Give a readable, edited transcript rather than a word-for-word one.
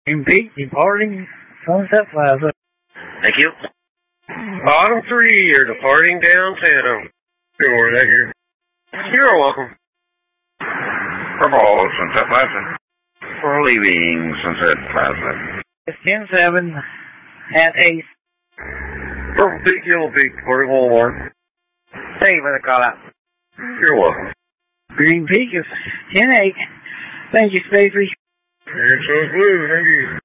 Green Peak departing Sunset Plaza. Thank you. Bottom 3, you're departing downtown. You're welcome. Purple, Sunset Plaza. We're leaving Sunset Plaza. It's 10-7 at 8. Purple Peak, Yellow Peak, departing 101. Thank you for the call out. You're welcome. Green Peak is 10-8. Thank you, Spacey. You're so blue, thank you.